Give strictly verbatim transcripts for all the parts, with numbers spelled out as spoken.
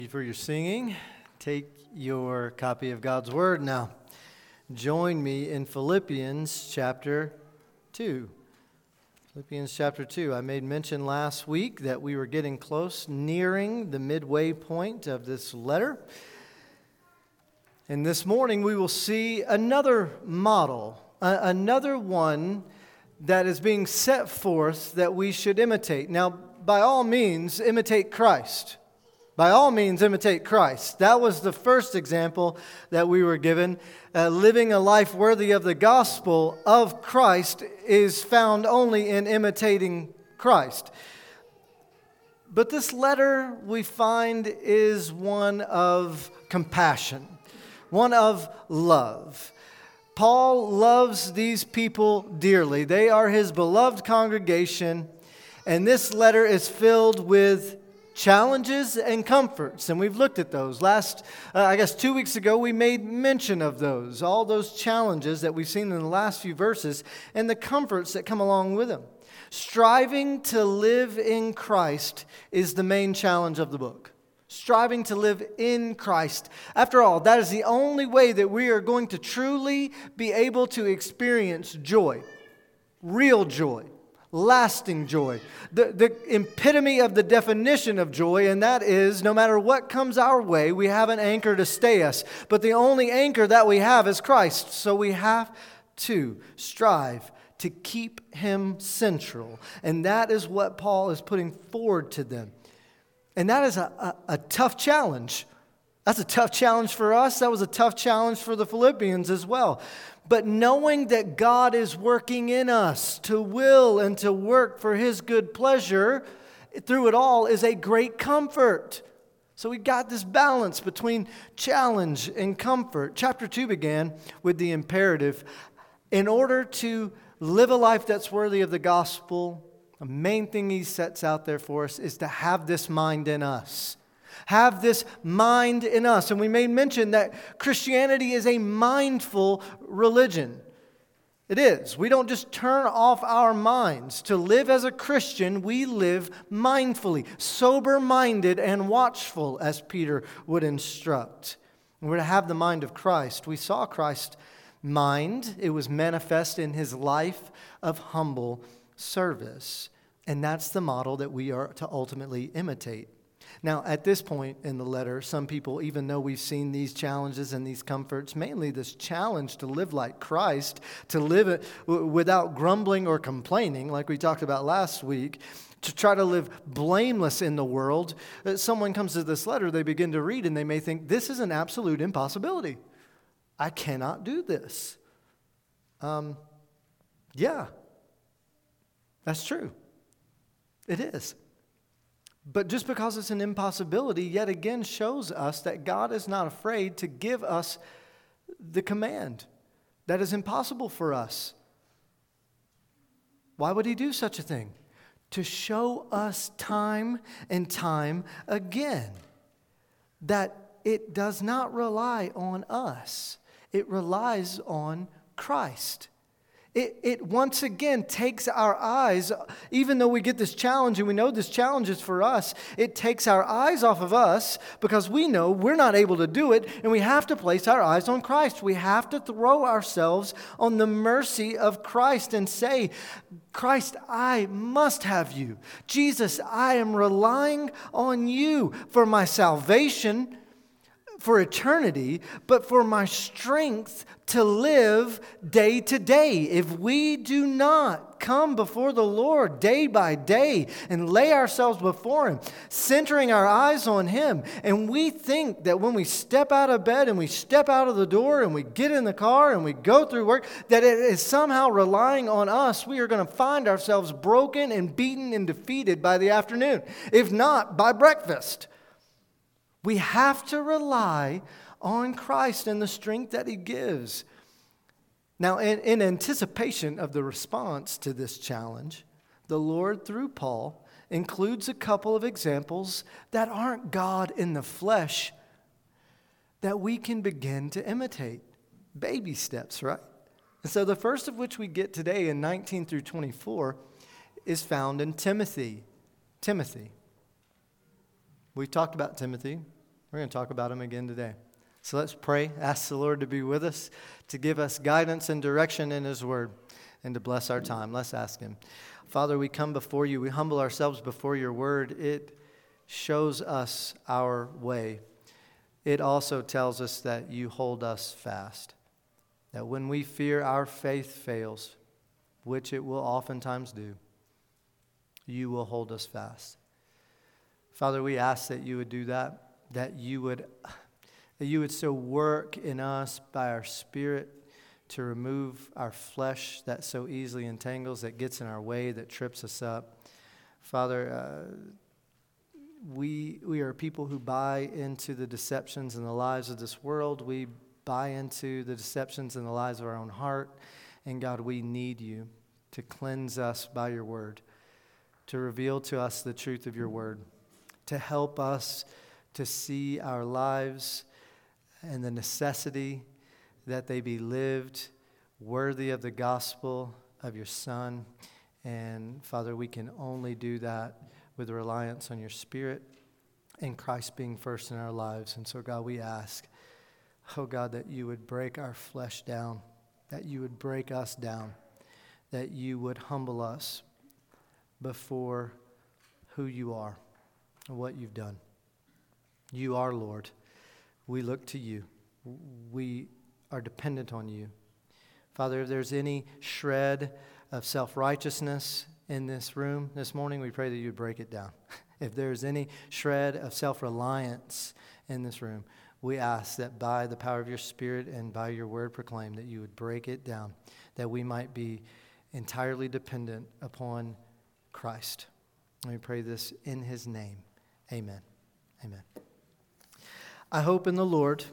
For your singing, take your copy of God's Word now. Join me in Philippians chapter two. Philippians chapter two. I made mention last week that we were getting close, nearing the midway point of this letter. And this morning we will see another model, uh, another one that is being set forth that we should imitate. Now, by all means, imitate Christ. By all means, imitate Christ. That was the first example that we were given. Uh, living a life worthy of the gospel of Christ is found only in imitating Christ. But this letter, we find, is one of compassion, one of love. Paul loves these people dearly. They are his beloved congregation, and this letter is filled with challenges and comforts, and we've looked at those. Last, uh, I guess two weeks ago, we made mention of those, all those challenges that we've seen in the last few verses, and the comforts that come along with them. Striving to live in Christ is the main challenge of the book. Striving to live in Christ. After all, that is the only way that we are going to truly be able to experience joy, real joy. Lasting joy, the, the epitome of the definition of joy, and that is no matter what comes our way, we have an anchor to stay us. But the only anchor that we have is Christ. So we have to strive to keep Him central. And that is what Paul is putting forward to them. And that is a, a, a tough challenge. That's a tough challenge for us. That was a tough challenge for the Philippians as well. But knowing that God is working in us to will and to work for His good pleasure through it all is a great comfort. So we got this balance between challenge and comfort. Chapter two began with the imperative. In order to live a life that's worthy of the gospel, the main thing he sets out there for us is to have this mind in us. Have this mind in us. And we made mention that Christianity is a mindful religion. It is. We don't just turn off our minds. To live as a Christian, we live mindfully, sober-minded and watchful, as Peter would instruct. And we're to have the mind of Christ. We saw Christ's mind. It was manifest in His life of humble service. And that's the model that we are to ultimately imitate. Now, at this point in the letter, some people, even though we've seen these challenges and these comforts, mainly this challenge to live like Christ, to live without grumbling or complaining, like we talked about last week, to try to live blameless in the world, someone comes to this letter, they begin to read, and they may think, this is an absolute impossibility. I cannot do this. Um, yeah, that's true. It is. But just because it's an impossibility, yet again shows us that God is not afraid to give us the command that is impossible for us. Why would He do such a thing? To show us time and time again that it does not rely on us. It relies on Christ. It, it once again takes our eyes, even though we get this challenge and we know this challenge is for us, it takes our eyes off of us because we know we're not able to do it, and we have to place our eyes on Christ. We have to throw ourselves on the mercy of Christ and say, Christ, I must have you. Jesus, I am relying on you for my salvation, for eternity, but for my strength to live day to day. If we do not come before the Lord day by day and lay ourselves before Him, centering our eyes on Him, and we think that when we step out of bed and we step out of the door and we get in the car and we go through work, that it is somehow relying on us, we are going to find ourselves broken and beaten and defeated by the afternoon, if not by breakfast. We have to rely on Christ and the strength that He gives. Now, in, in anticipation of the response to this challenge, the Lord, through Paul, includes a couple of examples that aren't God in the flesh that we can begin to imitate. Baby steps, right? And so the first of which we get today in nineteen through twenty-four is found in Timothy. Timothy. We've talked about Timothy We're going to talk about him again today. So let's pray, ask the Lord to be with us, to give us guidance and direction in his word, and to bless our time. Let's ask him. Father, we come before you. We humble ourselves before your word. It shows us our way. It also tells us that you hold us fast. That when we fear our faith fails, which it will oftentimes do, you will hold us fast. Father, we ask that you would do that, that you would, that you would so work in us by our Spirit to remove our flesh that so easily entangles, that gets in our way, that trips us up. Father, uh, we we are people who buy into the deceptions and the lies of this world. We buy into the deceptions and the lies of our own heart. And God, we need you to cleanse us by your word, to reveal to us the truth of your word, to help us to see our lives and the necessity that they be lived worthy of the gospel of your Son. And Father, we can only do that with reliance on your Spirit and Christ being first in our lives. And so, God, we ask, oh God, that you would break our flesh down, that you would break us down, that you would humble us before who you are and what you've done. You are Lord. We look to you. We are dependent on you. Father, if there's any shred of self-righteousness in this room this morning, we pray that you would break it down. If there's any shred of self-reliance in this room, we ask that by the power of your Spirit and by your word proclaimed, that you would break it down, that we might be entirely dependent upon Christ. And we pray this in his name. Amen. Amen. I hope in the Lord,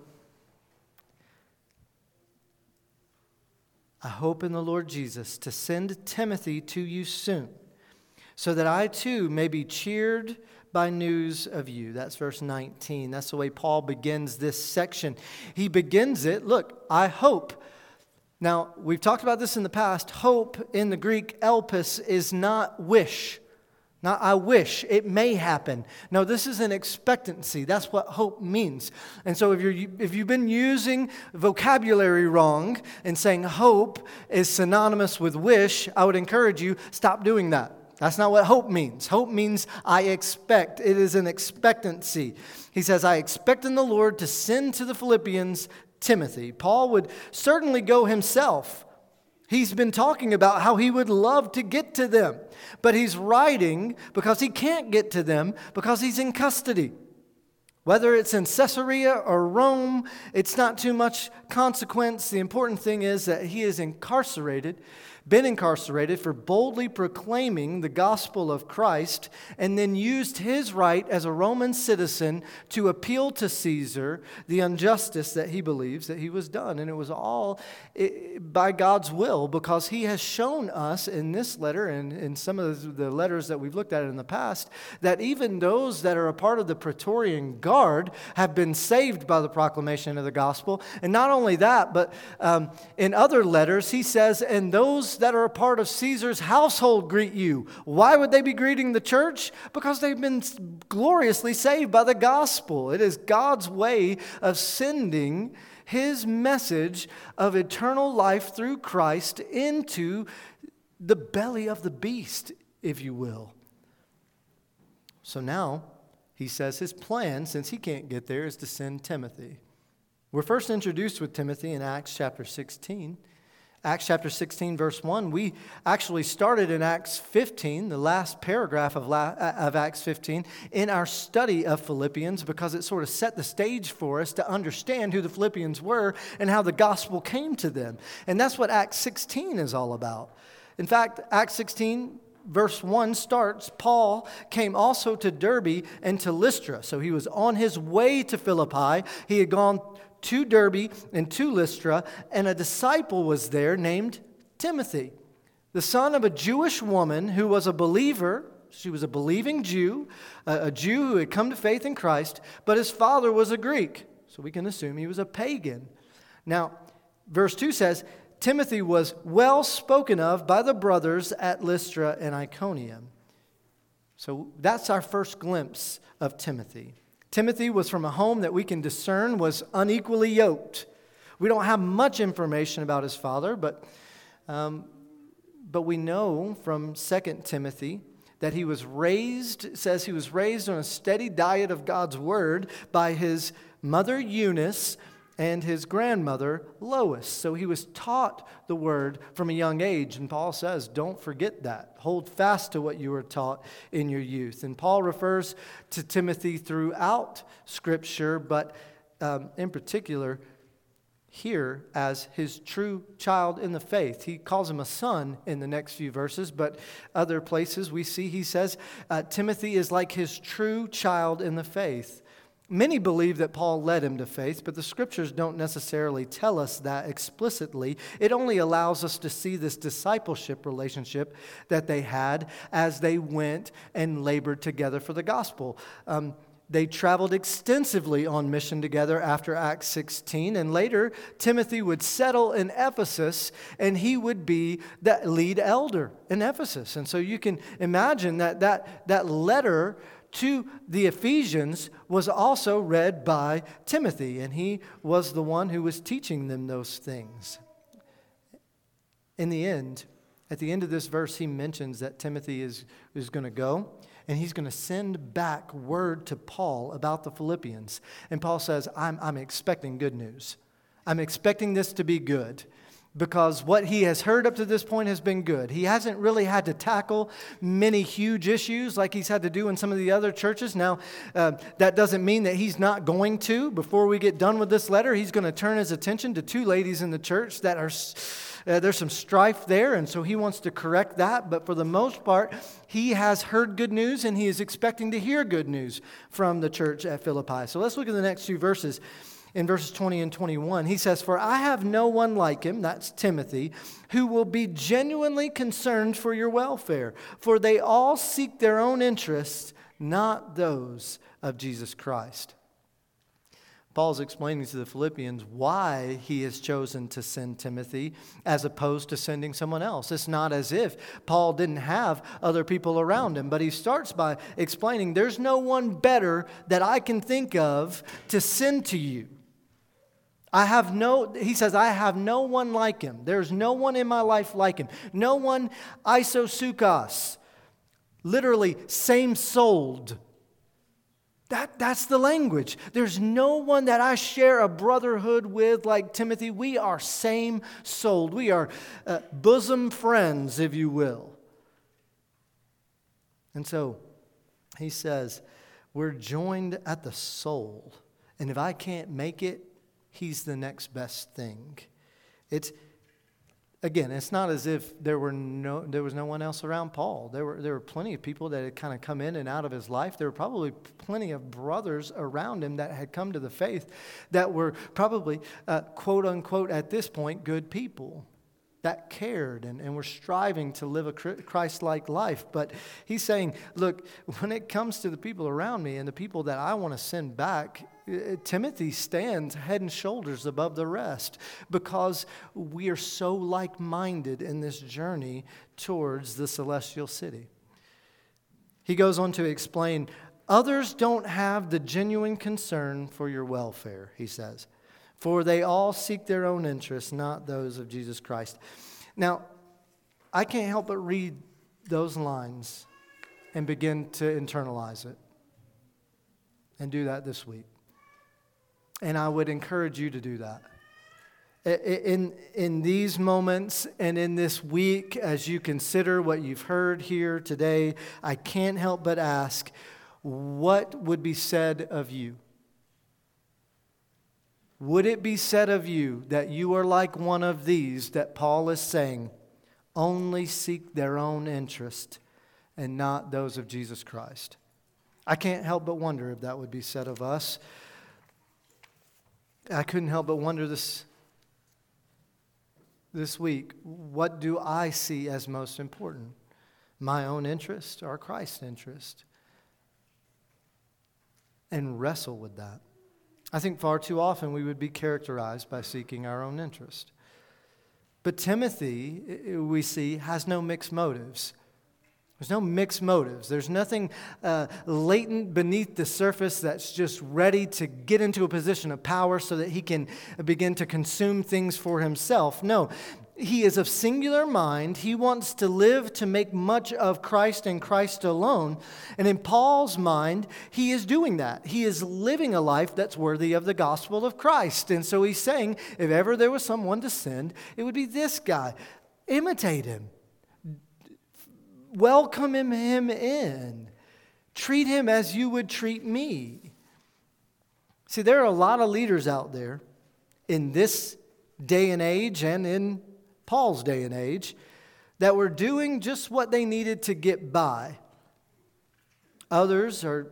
I hope in the Lord Jesus to send Timothy to you soon, so that I too may be cheered by news of you. That's verse nineteen. That's the way Paul begins this section. He begins it, look, I hope. Now, we've talked about this in the past. Hope in the Greek elpis is not wish. Not I wish, it may happen. No, this is an expectancy. That's what hope means. And so if you're if you've been using vocabulary wrong and saying hope is synonymous with wish, I would encourage you, stop doing that. That's not what hope means. Hope means I expect. It is an expectancy. He says, I expect in the Lord to send to the Philippians Timothy. Paul would certainly go himself. He's been talking about how he would love to get to them, but he's writing because he can't get to them because he's in custody. Whether it's in Caesarea or Rome, it's not too much consequence. The important thing is that he is incarcerated, been incarcerated for boldly proclaiming the gospel of Christ, and then used his right as a Roman citizen to appeal to Caesar the injustice that he believes that he was done. And it was all by God's will, because he has shown us in this letter and in some of the letters that we've looked at in the past, that even those that are a part of the Praetorian Guard have been saved by the proclamation of the gospel. And not only that, but um, in other letters he says, and those that are a part of Caesar's household greet you. Why would they be greeting the church? Because they've been gloriously saved by the gospel. It is God's way of sending his message of eternal life through Christ into the belly of the beast, if you will. So now he says his plan, since he can't get there, is to send Timothy. We're first introduced with Timothy in Acts chapter sixteen. Acts chapter sixteen, verse one. We actually started in Acts fifteen, the last paragraph of, La- of Acts fifteen, in our study of Philippians, because it sort of set the stage for us to understand who the Philippians were and how the gospel came to them. And that's what Acts sixteen is all about. In fact, Acts sixteen, verse one starts, Paul came also to Derbe and to Lystra. So he was on his way to Philippi. He had gone to Derbe and to Lystra, and a disciple was there named Timothy, the son of a Jewish woman who was a believer. She was a believing Jew, a Jew who had come to faith in Christ, but his father was a Greek, so we can assume he was a pagan. Now, verse two says, Timothy was well spoken of by the brothers at Lystra and Iconium. So that's our first glimpse of Timothy. Timothy was from a home that we can discern was unequally yoked. We don't have much information about his father, but, um, but we know from Second Timothy that he was raised, it says he was raised on a steady diet of God's word by his mother Eunice and his grandmother Lois. So he was taught the word from a young age. And Paul says, don't forget that. Hold fast to what you were taught in your youth. And Paul refers to Timothy throughout Scripture, but um, in particular here as his true child in the faith. He calls him a son in the next few verses, but other places we see he says uh, Timothy is like his true child in the faith. Many believe that Paul led him to faith, but the Scriptures don't necessarily tell us that explicitly. It only allows us to see this discipleship relationship that they had as they went and labored together for the gospel. Um, They traveled extensively on mission together after Acts sixteen, and later Timothy would settle in Ephesus, and he would be the lead elder in Ephesus. And so you can imagine that that, that letter to the Ephesians was also read by Timothy, and he was the one who was teaching them those things. In the end, at the end of this verse, he mentions that Timothy is, is going to go, and he's going to send back word to Paul about the Philippians. And Paul says, I'm, I'm expecting good news. I'm expecting this to be good because what he has heard up to this point has been good. He hasn't really had to tackle many huge issues like he's had to do in some of the other churches. Now, uh, that doesn't mean that he's not going to. Before we get done with this letter, he's going to turn his attention to two ladies in the church that are... Uh, there's some strife there, and so he wants to correct that. But for the most part, he has heard good news, and he is expecting to hear good news from the church at Philippi. So let's look at the next few verses. In verses twenty and twenty-one, he says, "For I have no one like him," that's Timothy, "who will be genuinely concerned for your welfare. For they all seek their own interests, not those of Jesus Christ." Paul's explaining to the Philippians why he has chosen to send Timothy as opposed to sending someone else. It's not as if Paul didn't have other people around him, but he starts by explaining there's no one better that I can think of to send to you. I have no, he says, I have no one like him. There's no one in my life like him. No one isosukos, literally same-souled. That, that's the language. There's no one that I share a brotherhood with like Timothy. We are same-souled. We are uh, bosom friends, if you will. And so he says, we're joined at the soul. And if I can't make it, he's the next best thing. It's Again, it's not as if there were no there was no one else around Paul. There were there were plenty of people that had kind of come in and out of his life. There were probably plenty of brothers around him that had come to the faith that were probably, uh, quote unquote, at this point, good people that cared and, and were striving to live a Christ-like life. But he's saying, look, when it comes to the people around me and the people that I want to send back, Timothy stands head and shoulders above the rest because we are so like-minded in this journey towards the celestial city. He goes on to explain, others don't have the genuine concern for your welfare, he says, for they all seek their own interests, not those of Jesus Christ. Now, I can't help but read those lines and begin to internalize it and do that this week. And I would encourage you to do that. In, in these moments and in this week, as you consider what you've heard here today, I can't help but ask, what would be said of you? Would it be said of you that you are like one of these that Paul is saying, only seek their own interest and not those of Jesus Christ? I can't help but wonder if that would be said of us. I couldn't help but wonder this, this week, what do I see as most important? My own interest or Christ's interest? And wrestle with that. I think far too often we would be characterized by seeking our own interest. But Timothy, we see, has no mixed motives. There's no mixed motives. There's nothing uh, latent beneath the surface that's just ready to get into a position of power so that he can begin to consume things for himself. No, he is of singular mind. He wants to live to make much of Christ and Christ alone. And in Paul's mind, he is doing that. He is living a life that's worthy of the gospel of Christ. And so he's saying, if ever there was someone to send, it would be this guy. Imitate him. Welcome him in. Treat him as you would treat me. See, there are a lot of leaders out there in this day and age and in Paul's day and age that were doing just what they needed to get by. Others are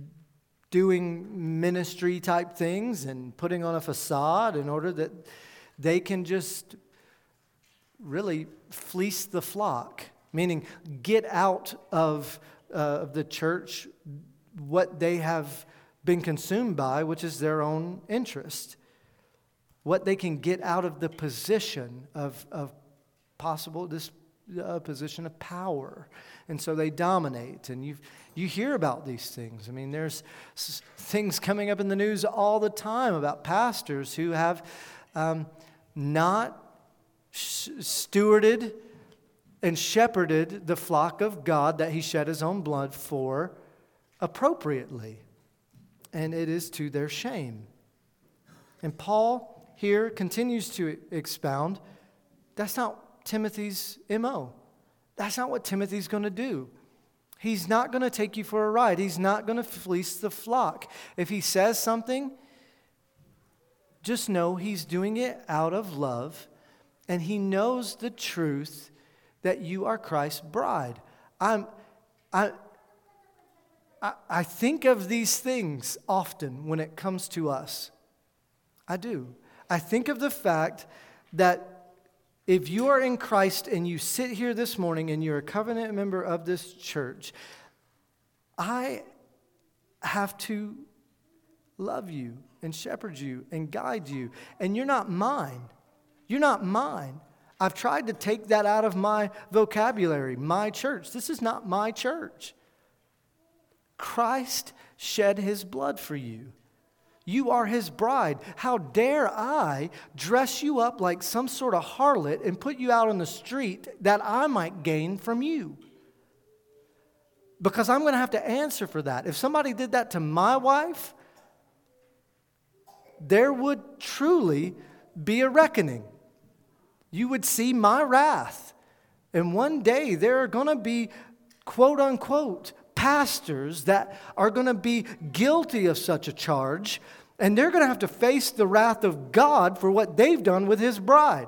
doing ministry type things and putting on a facade in order that they can just really fleece the flock. Meaning, get out of uh, the church what they have been consumed by, which is their own interest. What they can get out of the position of, of possible, this uh, position of power. And so they dominate. And you you hear about these things. I mean, there's s- things coming up in the news all the time about pastors who have um, not sh- stewarded and shepherded the flock of God that he shed his own blood for appropriately. And it is to their shame. And Paul here continues to expound, that's not Timothy's M O. That's not what Timothy's going to do. He's not going to take you for a ride. He's not going to fleece the flock. If he says something, just know he's doing it out of love, and he knows the truth that you are Christ's bride. I'm, I, I, I think of these things often when it comes to us. I do. I think of the fact that if you are in Christ and you sit here this morning and you're a covenant member of this church, I have to love you and shepherd you and guide you. And you're not mine. You're not mine. I've tried to take that out of my vocabulary, my church. This is not my church. Christ shed his blood for you. You are his bride. How dare I dress you up like some sort of harlot and put you out on the street that I might gain from you? Because I'm going to have to answer for that. If somebody did that to my wife, there would truly be a reckoning. You would see my wrath. And one day there are going to be, quote unquote, pastors that are going to be guilty of such a charge. And they're going to have to face the wrath of God for what they've done with his bride.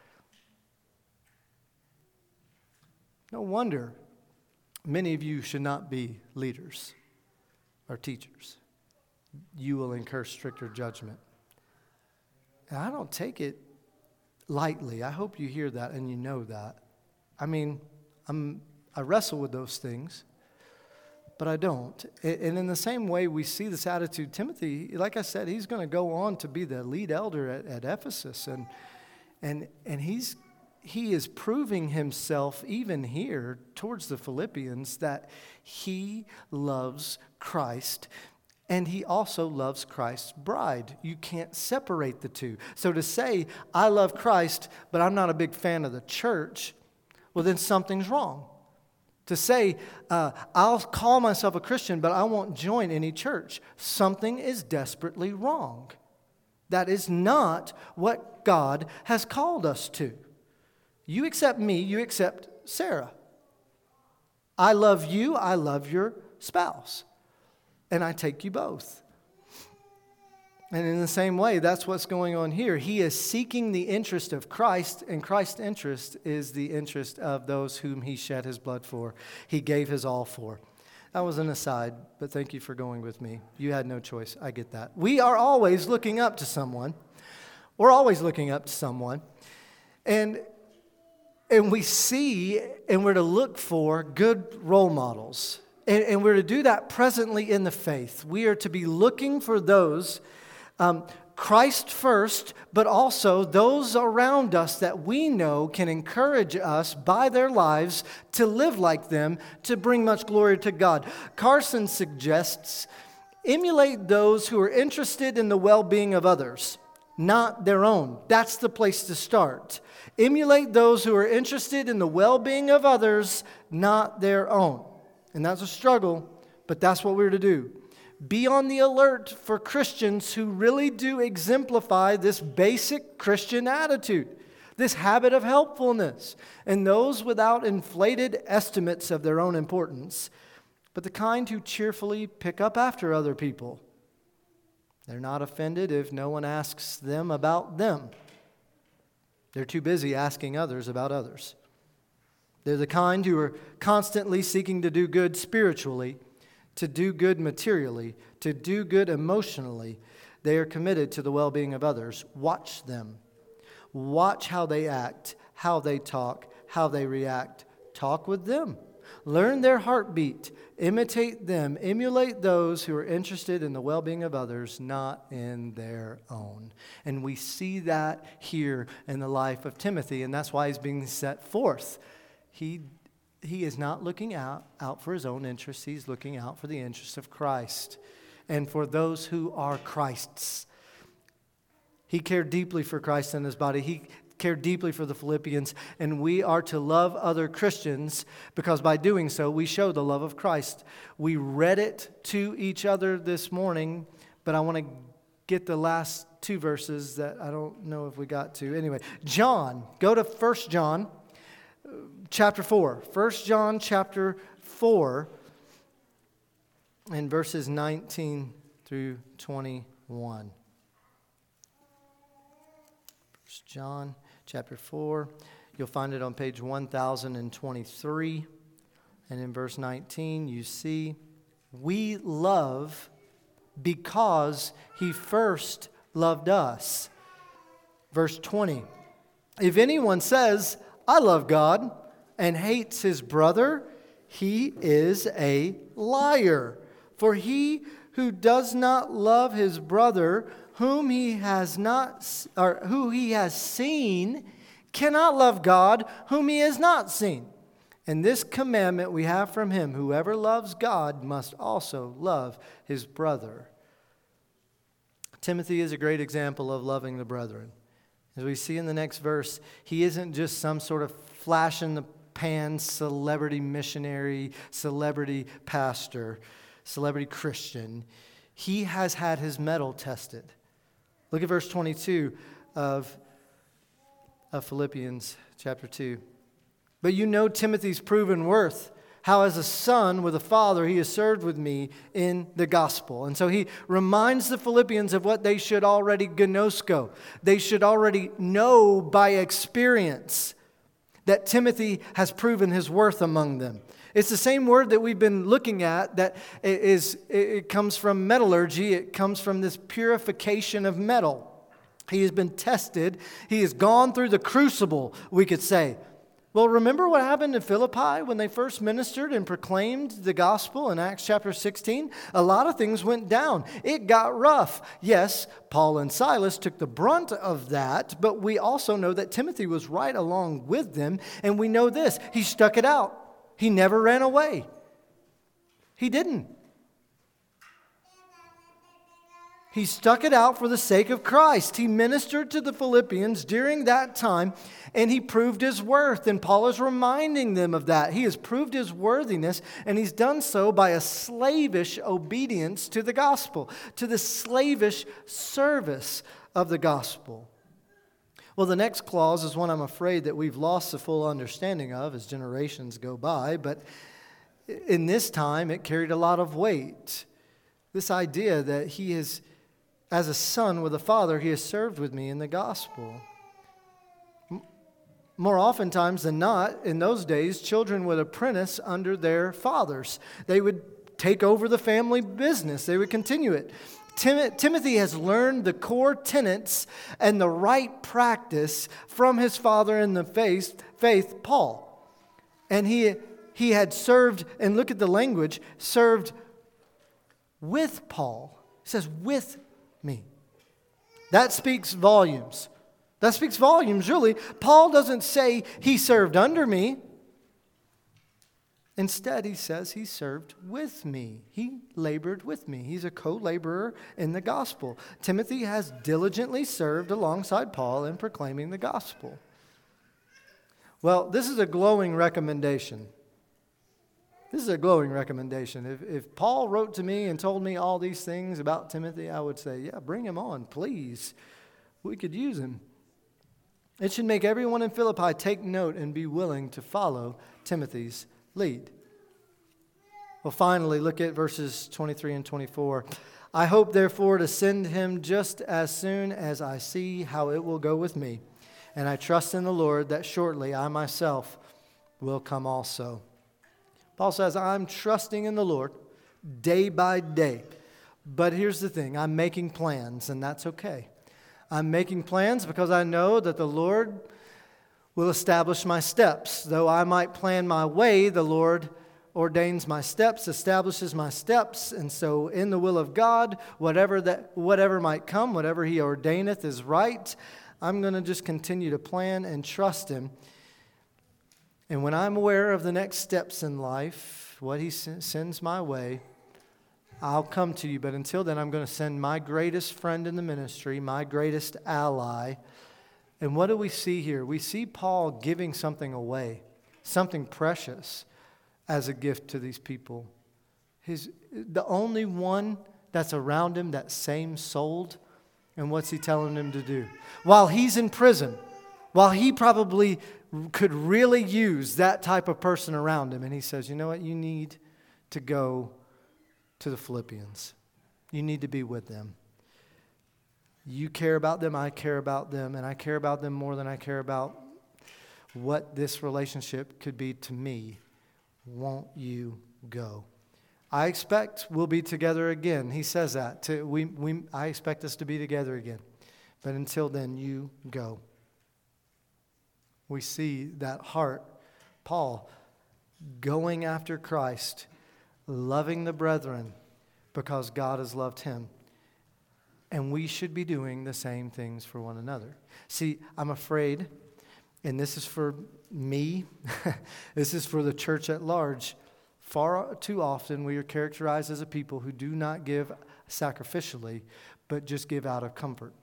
No wonder many of you should not be leaders or teachers. You will incur stricter judgment. And I don't take it lightly. I hope you hear that and you know that. I mean, I'm, I wrestle with those things, but I don't. And in the same way we see this attitude, Timothy, like I said, he's going to go on to be the lead elder at, at Ephesus. And, and, and he's, he is proving himself even here towards the Philippians that he loves Christ. And he also loves Christ's bride. You can't separate the two. So to say, I love Christ, but I'm not a big fan of the church, well, then something's wrong. To say, uh, I'll call myself a Christian, but I won't join any church, something is desperately wrong. That is not what God has called us to. You accept me, you accept Sarah. I love you, I love your spouse. And I take you both. And in the same way, that's what's going on here. He is seeking the interest of Christ, and Christ's interest is the interest of those whom he shed his blood for. He gave his all for. That was an aside, but thank you for going with me. You had no choice. I get that. We are always looking up to someone. We're always looking up to someone. And, and we see and we're to look for good role models. And, and we're to do that presently in the faith. We are to be looking for those um, Christ first, but also those around us that we know can encourage us by their lives to live like them, to bring much glory to God. Carson suggests, emulate those who are interested in the well-being of others, not their own. That's the place to start. Emulate those who are interested in the well-being of others, not their own. And that's a struggle, but that's what we're to do. Be on the alert for Christians who really do exemplify this basic Christian attitude, this habit of helpfulness, and those without inflated estimates of their own importance, but the kind who cheerfully pick up after other people. They're not offended if no one asks them about them. They're too busy asking others about others. They're the kind who are constantly seeking to do good spiritually, to do good materially, to do good emotionally. They are committed to the well-being of others. Watch them. Watch how they act, how they talk, how they react. Talk with them. Learn their heartbeat. Imitate them. Emulate those who are interested in the well-being of others, not in their own. And we see that here in the life of Timothy, and that's why he's being set forth. He He is not looking out, out for his own interests. He's looking out for the interests of Christ and for those who are Christ's. He cared deeply for Christ and his body. He cared deeply for the Philippians, and we are to love other Christians because by doing so, we show the love of Christ. We read it to each other this morning, but I want to get the last two verses that I don't know if we got to. Anyway, John, go to First John. Chapter four, First John chapter four, and verses nineteen through twenty-one. First John chapter four, you'll find it on page one thousand twenty-three, and in verse nineteen you see, we love because he first loved us. Verse twenty, if anyone says, I love God, and hates his brother, he is a liar. For he who does not love his brother, whom he has not, or who he has seen, cannot love God, whom he has not seen. And this commandment we have from him: whoever loves God must also love his brother. Timothy is a great example of loving the brethren. As we see in the next verse, he isn't just some sort of flash in the pan celebrity missionary, celebrity pastor, celebrity Christian. He has had his mettle tested. Look at verse twenty-two of, of Philippians chapter two. But you know Timothy's proven worth, how as a son with a father he has served with me in the gospel. And so he reminds the Philippians of what they should already gnosko. They should already know by experience that Timothy has proven his worth among them. It's the same word that we've been looking at that is, it comes from metallurgy. It comes from this purification of metal. He has been tested. He has gone through the crucible, we could say. Well, remember what happened in Philippi when they first ministered and proclaimed the gospel in Acts chapter sixteen? A lot of things went down. It got rough. Yes, Paul and Silas took the brunt of that, but we also know that Timothy was right along with them, and we know this. He stuck it out. He never ran away. He didn't. He stuck it out for the sake of Christ. He ministered to the Philippians during that time, and he proved his worth. And Paul is reminding them of that. He has proved his worthiness, and he's done so by a slavish obedience to the gospel, to the slavish service of the gospel. Well, the next clause is one I'm afraid that we've lost the full understanding of as generations go by, but in this time it carried a lot of weight. This idea that he is, as a son with a father, he has served with me in the gospel. More oftentimes than not, in those days, children would apprentice under their fathers. They would take over the family business. They would continue it. Tim- Timothy has learned the core tenets and the right practice from his father in the faith, faith Paul. And he, he had served, and look at the language, served with Paul. It says with me. That speaks volumes. That speaks volumes, really. Paul doesn't say he served under me. Instead, he says he served with me. He labored with me. He's a co-laborer in the gospel. Timothy has diligently served alongside Paul in proclaiming the gospel. Well, this is a glowing recommendation. This is a glowing recommendation. If, if Paul wrote to me and told me all these things about Timothy, I would say, yeah, bring him on, please. We could use him. It should make everyone in Philippi take note and be willing to follow Timothy's lead. Well, finally, look at verses twenty-three and twenty-four. I hope, therefore, to send him just as soon as I see how it will go with me. And I trust in the Lord that shortly I myself will come also. Paul says, I'm trusting in the Lord day by day. But here's the thing, I'm making plans, and that's okay. I'm making plans because I know that the Lord will establish my steps. Though I might plan my way, the Lord ordains my steps, establishes my steps. And so in the will of God, whatever that whatever might come, whatever He ordaineth is right. I'm going to just continue to plan and trust Him. And when I'm aware of the next steps in life, what He sends my way, I'll come to you. But until then, I'm going to send my greatest friend in the ministry, my greatest ally. And what do we see here? We see Paul giving something away, something precious as a gift to these people. His, the only one that's around him that's same souled. And what's he telling him to do? While he's in prison, while he probably could really use that type of person around him. And he says, you know what? You need to go to the Philippians. You need to be with them. You care about them, I care about them, and I care about them more than I care about what this relationship could be to me. Won't you go? I expect we'll be together again. He says that. To, we, we, I expect us to be together again. But until then, you go. We see that heart, Paul, going after Christ, loving the brethren because God has loved him. And we should be doing the same things for one another. See, I'm afraid, and this is for me, this is for the church at large. Far too often we are characterized as a people who do not give sacrificially, but just give out of comfort.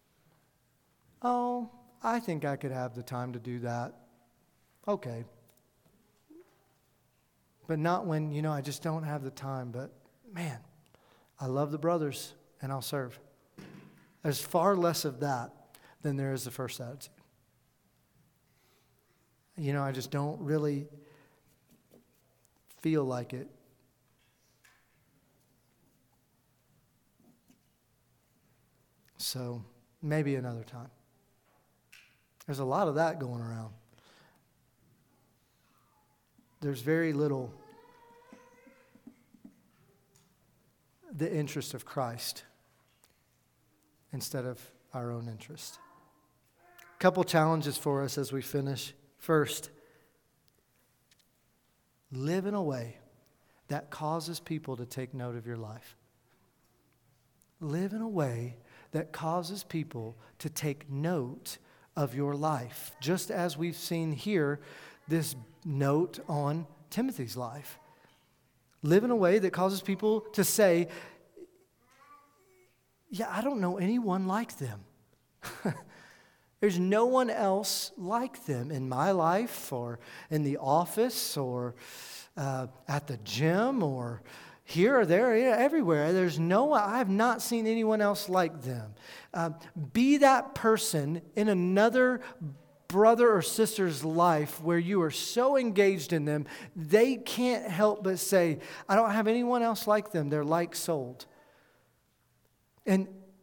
Oh, I think I could have the time to do that. Okay. But not when, you know, I just don't have the time. But man, I love the brothers and I'll serve. There's far less of that than there is the first attitude. You know, I just don't really feel like it. So maybe another time. There's a lot of that going around. There's very little the interest of Christ instead of our own interest. A couple challenges for us as we finish. First, live in a way that causes people to take note of your life. Live in a way that causes people to take note of your life. Just as we've seen here, this note on Timothy's life. Live in a way that causes people to say, yeah, I don't know anyone like them. There's no one else like them in my life or in the office or uh, at the gym or here or there, everywhere. There's no, I have not seen anyone else like them. Uh, be that person in another brother or sister's life where you are so engaged in them, they can't help but say, I don't have anyone else like them. They're like-souled. And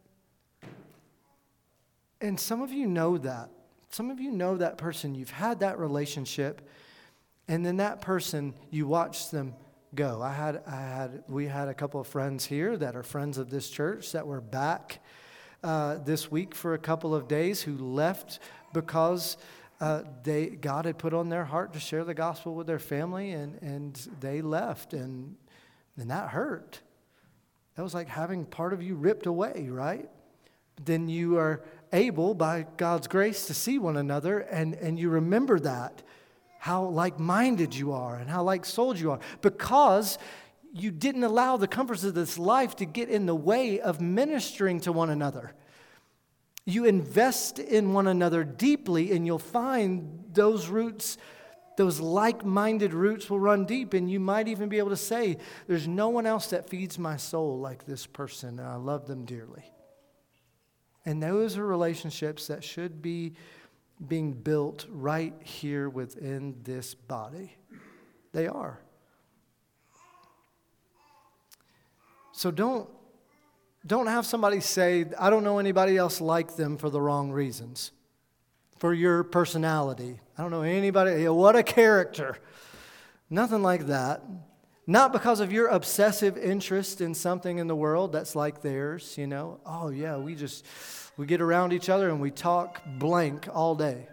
And some of you know that. Some of you know that person. You've had that relationship, and then that person, you watch them go. I had, I had, we had a couple of friends here that are friends of this church that were back uh, this week for a couple of days who left because uh, they God had put on their heart to share the gospel with their family, and and they left, and and that hurt. That was like having part of you ripped away, right? then you are able, by God's grace, to see one another, and, and you remember that, how like-minded you are and how like-souled you are, because you didn't allow the comforts of this life to get in the way of ministering to one another. You invest in one another deeply, and you'll find those roots, those like-minded roots will run deep, and you might even be able to say, there's no one else that feeds my soul like this person, and I love them dearly. And those are relationships that should be being built right here within this body. They are. So don't, don't have somebody say, I don't know anybody else like them for the wrong reasons. For your personality. I don't know anybody, what a character. Nothing like that. Not because of your obsessive interest in something in the world that's like theirs, you know. Oh yeah, we just, we get around each other and we talk blank all day.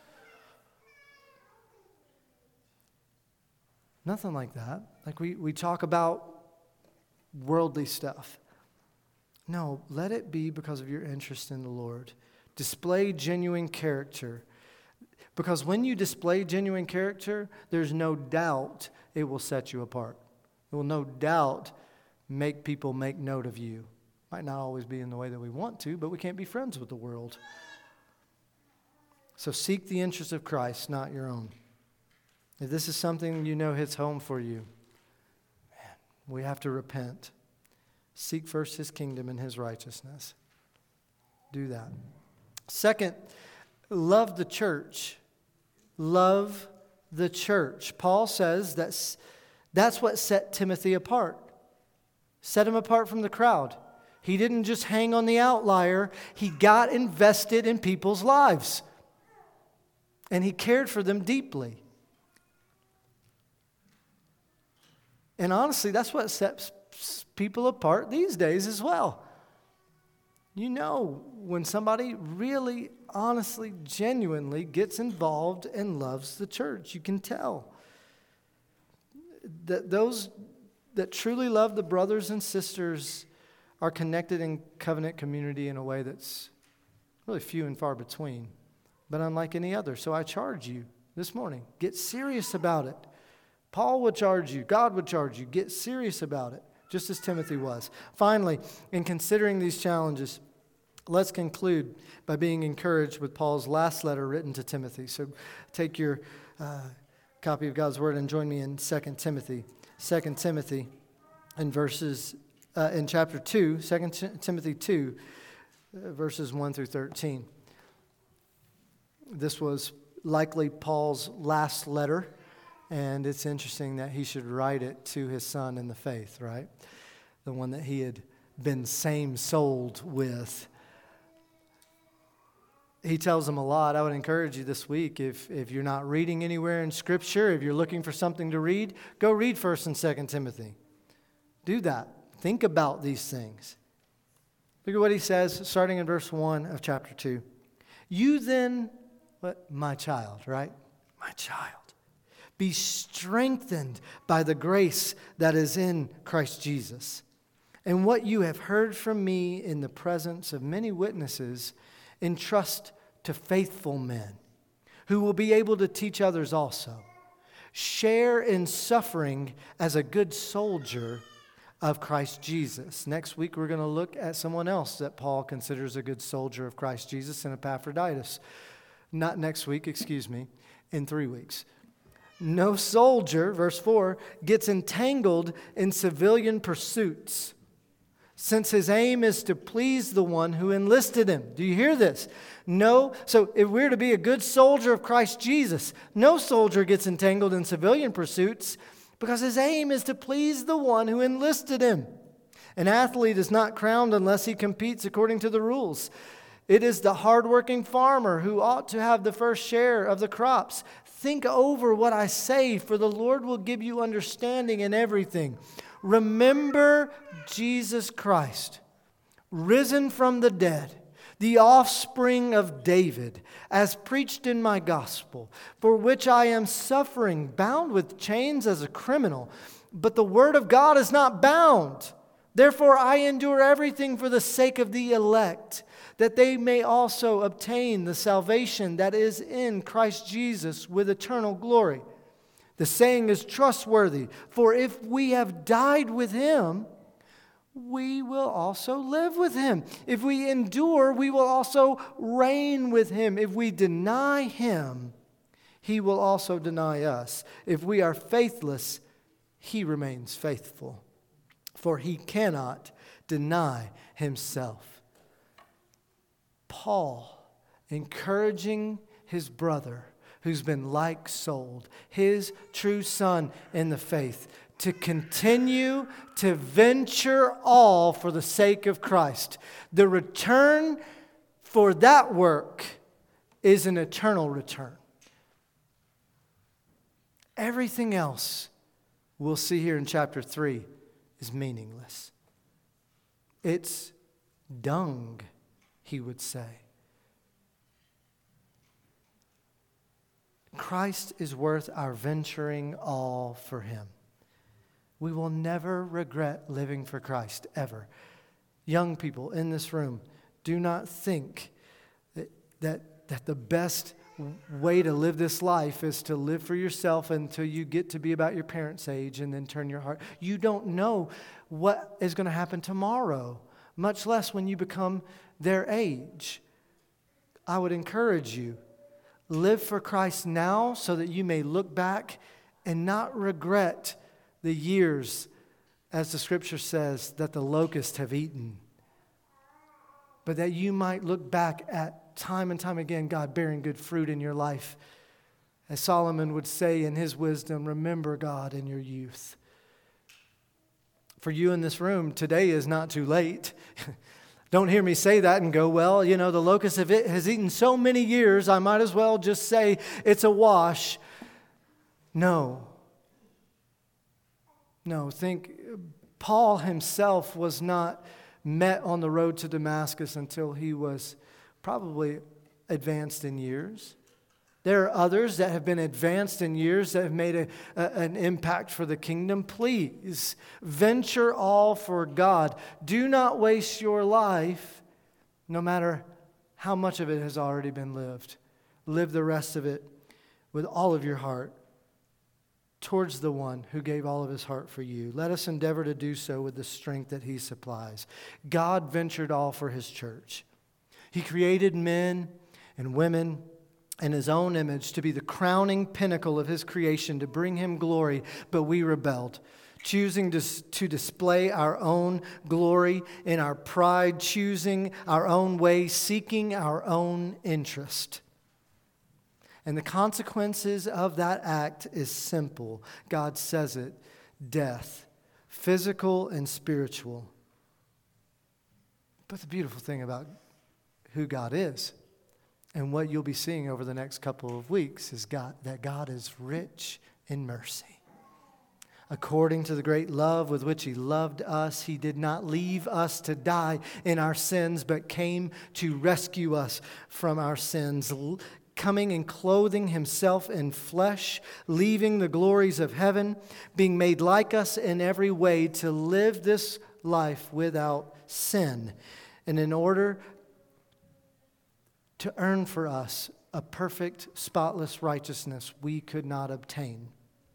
Nothing like that. Like we, we talk about worldly stuff. No, let it be because of your interest in the Lord. Display genuine character. Because when you display genuine character, there's no doubt it will set you apart. It will no doubt make people make note of you. Might not always be in the way that we want to, but we can't be friends with the world. So seek the interest of Christ, not your own. If this is something you know hits home for you, man, we have to repent. Seek first his kingdom and his righteousness. Do that. Second, love the church. Love the church. Paul says that's, that's what set Timothy apart. Set him apart from the crowd. He didn't just hang on the outlier. He got invested in people's lives. And he cared for them deeply. And honestly, that's what sets people apart these days as well. You know when somebody really, honestly, genuinely gets involved and loves the church. You can tell. That those that truly love the brothers and sisters are connected in covenant community in a way that's really few and far between, but unlike any other. So I charge you this morning, get serious about it. Paul would charge you, God would charge you, get serious about it, just as Timothy was. Finally, in considering these challenges, let's conclude by being encouraged with Paul's last letter written to Timothy. So take your uh, copy of God's Word and join me in Second Timothy. Second Timothy in verses uh, in chapter two, Second Timothy two, uh, verses one through thirteen. This was likely Paul's last letter, and it's interesting that he should write it to his son in the faith, right? The one that he had been same-souled with. He tells them a lot. I would encourage you this week, if, if you're not reading anywhere in Scripture, if you're looking for something to read, go read First and Second Timothy. Do that. Think about these things. Look at what he says, starting in verse one of chapter two. You then, what? My child, right? My child. Be strengthened by the grace that is in Christ Jesus. And what you have heard from me in the presence of many witnesses, entrust to faithful men who will be able to teach others also. Share in suffering as a good soldier of Christ Jesus. Next week we're going to look at someone else that Paul considers a good soldier of Christ Jesus, in Epaphroditus. Not next week, excuse me, in three weeks. No soldier, verse four, gets entangled in civilian pursuits, since his aim is to please the one who enlisted him. Do you hear this? No. So if we're to be a good soldier of Christ Jesus, no soldier gets entangled in civilian pursuits because his aim is to please the one who enlisted him. An athlete is not crowned unless he competes according to the rules. It is the hardworking farmer who ought to have the first share of the crops. Think over what I say, for the Lord will give you understanding in everything. Remember Jesus Christ, risen from the dead, the offspring of David, as preached in my gospel, for which I am suffering, bound with chains as a criminal. But the word of God is not bound. Therefore I endure everything for the sake of the elect, that they may also obtain the salvation that is in Christ Jesus with eternal glory. The saying is trustworthy, for if we have died with him, we will also live with him. If we endure, we will also reign with him. If we deny him, he will also deny us. If we are faithless, he remains faithful, for he cannot deny himself. Paul encouraging his brother who's been like-souled, his true son in the faith, to continue to venture all for the sake of Christ. The return for that work is an eternal return. Everything else we'll see here in chapter three is meaningless. It's dung, he would say. Christ is worth our venturing all for him. We will never regret living for Christ, ever. Young people in this room, do not think that, that, that the best way to live this life is to live for yourself until you get to be about your parents' age and then turn your heart. You don't know what is going to happen tomorrow, much less when you become their age. I would encourage you, live for Christ now so that you may look back and not regret the years, as the scripture says, that the locusts have eaten. But that you might look back at time and time again, God bearing good fruit in your life. As Solomon would say in his wisdom, remember God in your youth. For you in this room, today is not too late. Don't hear me say that and go, well, you know, the locust have it, has eaten so many years, I might as well just say it's a wash. No. No, think, Paul himself was not met on the road to Damascus until he was probably advanced in years. There are others that have been advanced in years that have made a, a, an impact for the kingdom. Please, venture all for God. Do not waste your life, no matter how much of it has already been lived. Live the rest of it with all of your heart towards the one who gave all of his heart for you. Let us endeavor to do so with the strength that he supplies. God ventured all for his church. He created men and women in his own image to be the crowning pinnacle of his creation, to bring him glory, but we rebelled, choosing to, to display our own glory in our pride, choosing our own way, seeking our own interest. And the consequences of that act is simple. God says it, death, physical and spiritual. But the beautiful thing about who God is, and what you'll be seeing over the next couple of weeks, is God, that God is rich in mercy. According to the great love with which he loved us, he did not leave us to die in our sins, but came to rescue us from our sins, coming and clothing himself in flesh, leaving the glories of heaven, being made like us in every way to live this life without sin. And in order to earn for us a perfect, spotless righteousness we could not obtain.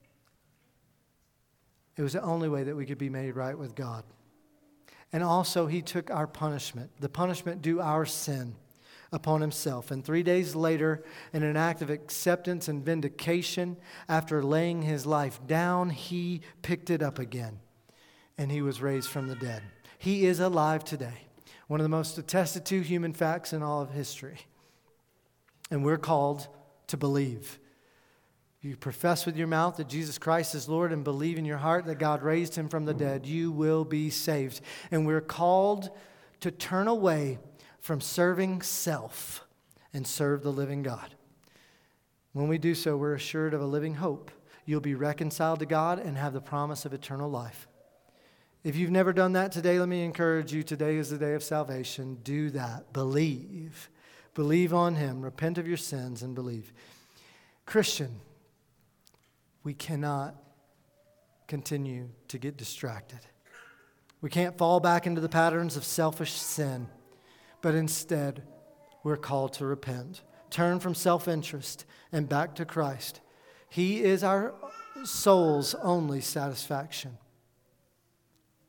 It was the only way that we could be made right with God. And also, he took our punishment, the punishment due our sin, upon himself. And three days later, in an act of acceptance and vindication, after laying his life down, he picked it up again. And he was raised from the dead. He is alive today. One of the most attested to human facts in all of history. And we're called to believe. You profess with your mouth that Jesus Christ is Lord and believe in your heart that God raised him from the dead, you will be saved. And we're called to turn away from serving self and serve the living God. When we do so, we're assured of a living hope. You'll be reconciled to God and have the promise of eternal life. If you've never done that today, let me encourage you. Today is the day of salvation. Do that. Believe. Believe on him. Repent of your sins and believe. Christian, we cannot continue to get distracted. We can't fall back into the patterns of selfish sin. but instead we're called to repent. Turn from self-interest and back to Christ. He is our soul's only satisfaction.